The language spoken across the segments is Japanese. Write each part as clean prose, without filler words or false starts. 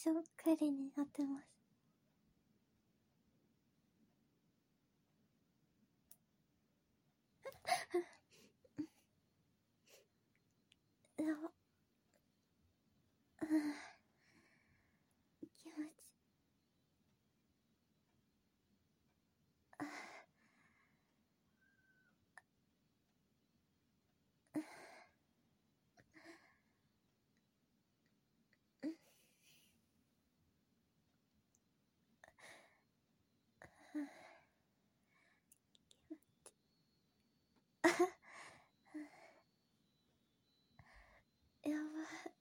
しっかりになってます。やば。気持ち。やばい。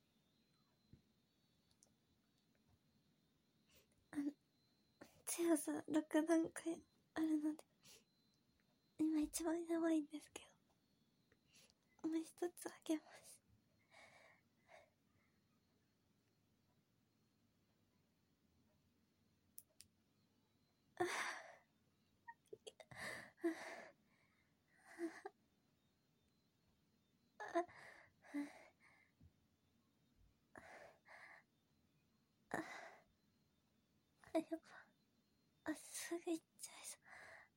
強さ6段階あるので、今一番やばいんですけど、もう一つあげます。やば。すぐ行っちゃいそう。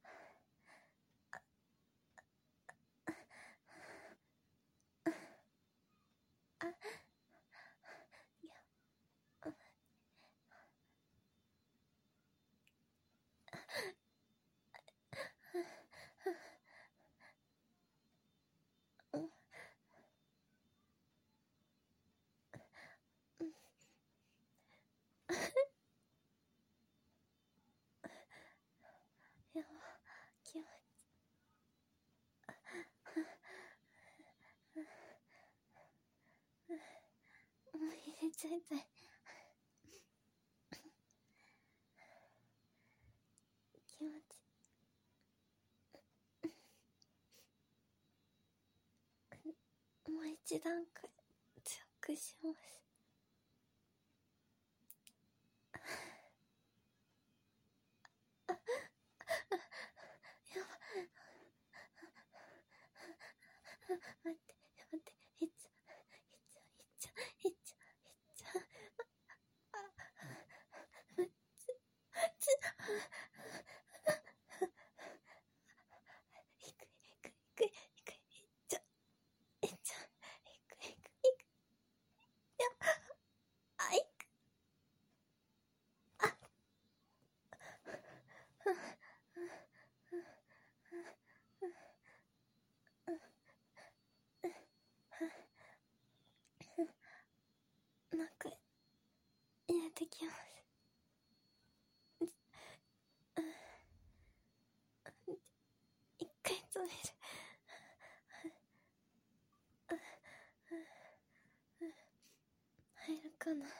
いや、やば、気持ち。もう入れちゃいたい。気持ち。もう一段階強くします。やば。待って、待って、いっちゃ、いっちゃ、いっちゃ、いっちゃ、いっちゃ。いくいくいくいくいっちゃ、いっちゃ、いくいくいく。やっ、あ、いく。なんか入れてきます。一回止める。入るかな。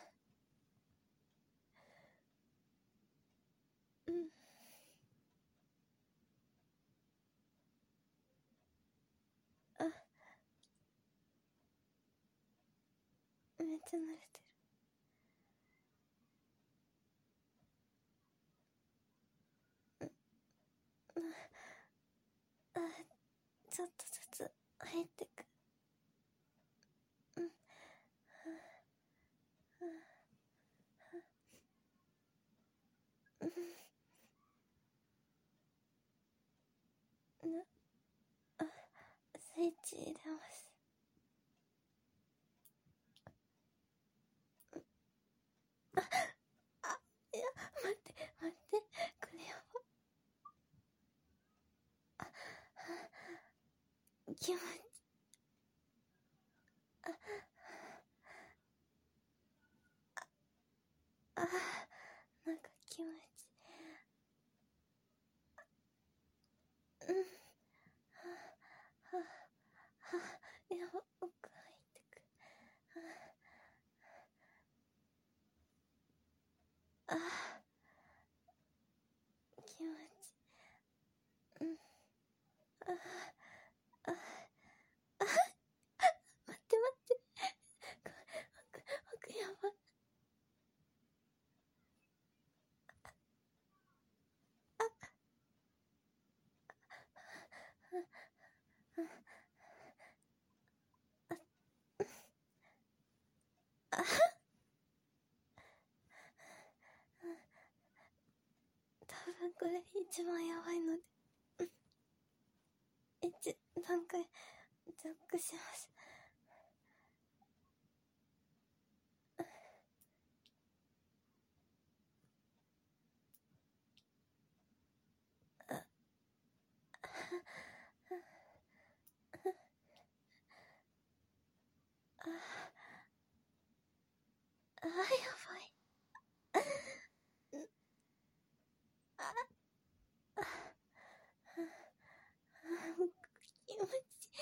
めっちゃ慣れてる。ちょっとずつ入ってく。スイッチ入れます。いや、待って、待って、これやば。気持ち。なんか気持ち。やば、奥入ってく。気持ち。待って待って。奥やば。 分これ一番やばいので3回ジャックします。やばい。気持ち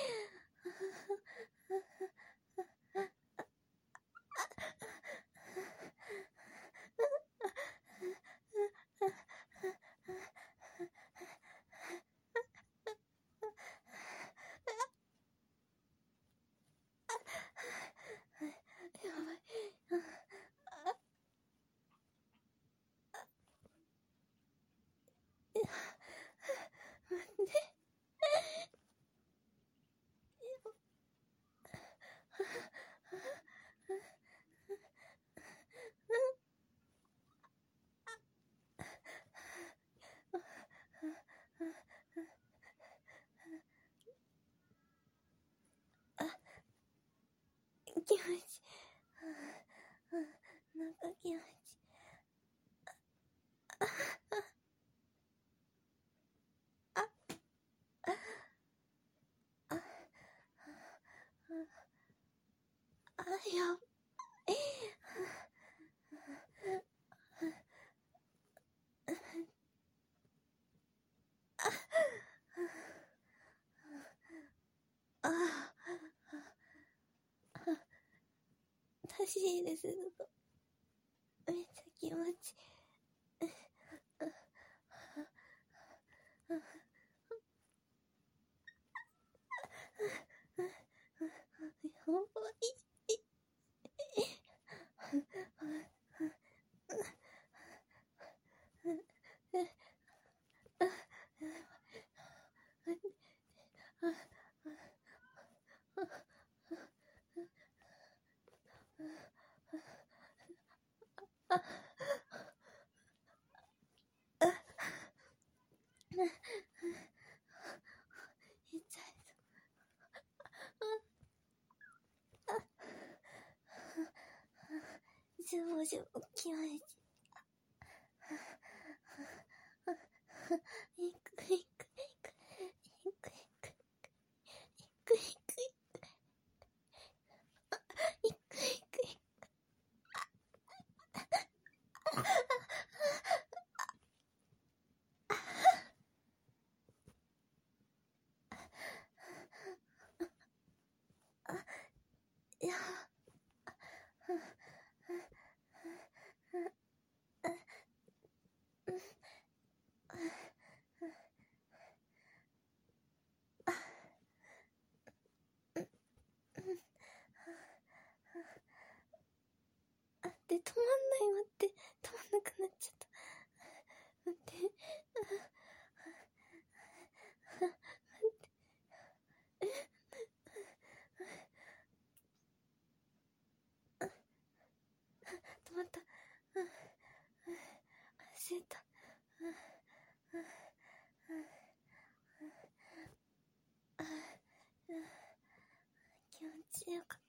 やばい。待って。気持ちなんか気持ちやばい。楽しいです。めっちゃ気持ちやばい。15時起きまいち。いくいくいくいくいくいくいくいくいくいやで止まんない。待って止まんなくなっちゃった。待って止まった。焦った。気持ちよかっ